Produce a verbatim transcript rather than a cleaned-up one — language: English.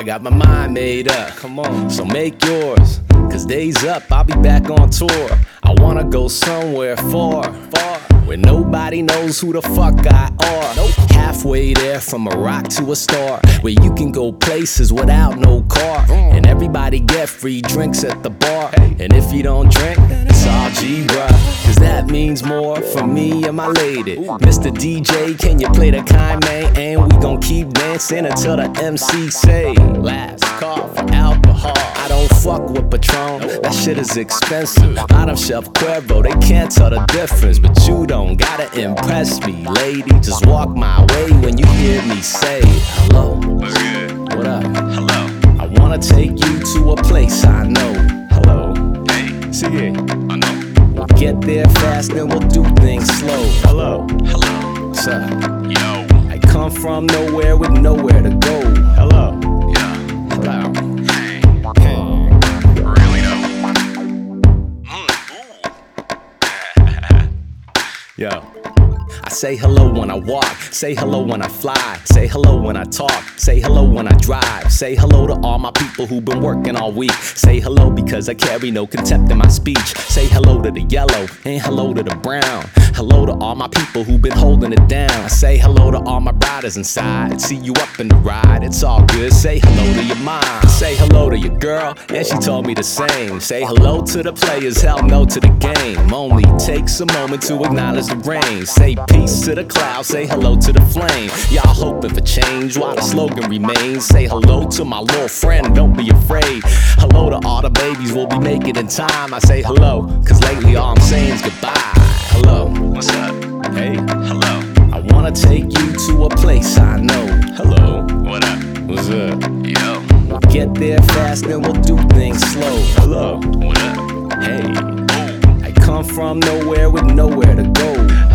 I got my mind made up, come on, so make yours. Cause days up, I'll be back on tour. I wanna go somewhere far, far, where nobody knows who the fuck I are. Nope. Halfway there from a rock to a star, where you can go places without no car, and everybody get free drinks at the bar. And if you don't drink, it's all G, bruh, cause that means more for me and my lady. Mister D J, can you play the kind, man? And we gon' keep dancing until the M C say last call for alcohol. I don't fuck with Patron, that shit is expensive. Bottom shelf Cuervo, they can't tell the difference. But you don't gotta impress me, lady. Just walk my way when you hear me say hello. What up? Hello. I wanna take you to a place I know. Hello. Hey. See it. I know. We'll get there fast, then we'll do things slow. Hello. Hello. What's up? Yo. I come from nowhere with nowhere to go. Hello. Yeah. Hello. Hey. Hey. Really though. Mm. Ooh. Yo. I say hello when I walk, say hello when I fly, say hello when I talk, say hello when I drive, say hello to all my people who've been working all week, say hello because I carry no contempt in my speech, say hello to the yellow and hello to the brown, hello to all my people who've been holding it down, I say hello to all my riders inside, see you up in the ride, it's all good, say hello to your mom, say hello to your girl, and she told me the same, say hello to the players, hell no to the game, only takes a moment to acknowledge the rain, say peace to the clouds, say hello to the flame. Y'all hoping for change while the slogan remains. Say hello to my little friend, don't be afraid. Hello to all the babies, we'll be making in time. I say hello, cause lately all I'm saying is goodbye. Hello. What's up? Hey. Hello. I wanna take you to a place I know. Hello. What up? What's up? Yo. We'll get there fast, then we'll do things slow. Hello. What up? Hey. Ooh. I come from nowhere with nowhere to go.